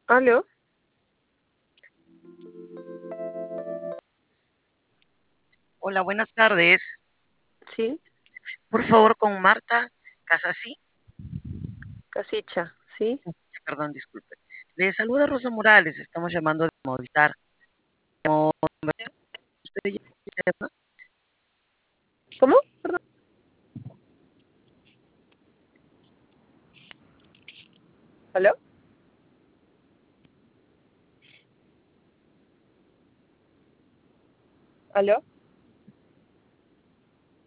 ¿Aló? Hola, buenas tardes. Sí, Por favor, con Marta Casasí. Casicha, ¿sí? Perdón, disculpe. Le saluda Rosa Morales. Estamos llamando de Movistar. Usted ya- ¿Cómo? Perdón. ¿Aló? ¿Aló?